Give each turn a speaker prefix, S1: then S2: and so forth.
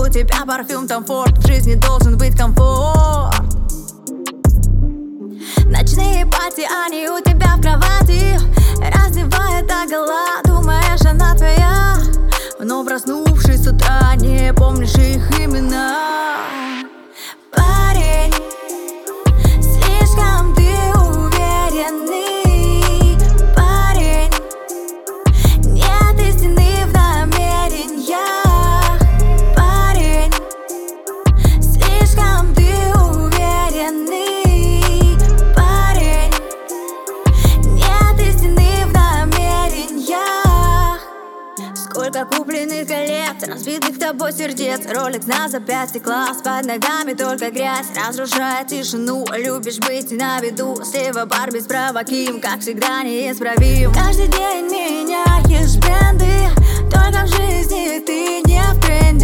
S1: у тебя парфюм Tom Ford. В жизни должен быть комфорт. Ночные пати, они у тебя в кровати. Раздевает догола, думаешь, она твоя. Но проснувшись с утра, не помнишь их имена. Парень, слишком ты уверенный. Парень, нет истины в намерениях. Парень, слишком ты уверенный. Парень, нет истины в намерениях. Сколько купленных колец, разбитых тобой сердец. Ролекс на запястье, класс, под ногами только грязь. Разрушает тишину, любишь быть на виду. Слева бар без права, Ким, как всегда неисправим. Каждый день меняешь бренды, только в жизни ты не в тренде.